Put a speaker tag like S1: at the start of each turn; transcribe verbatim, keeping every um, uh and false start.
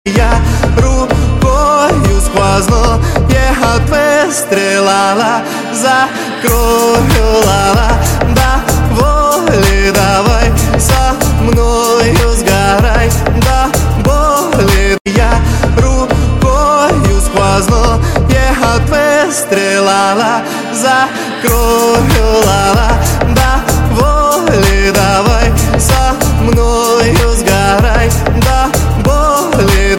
S1: Я рукою сквозную от выстрелала, закрою лала. До воли давай со мною сгорай, до боли. Я рукою сквозную от выстрелала, закрою лала.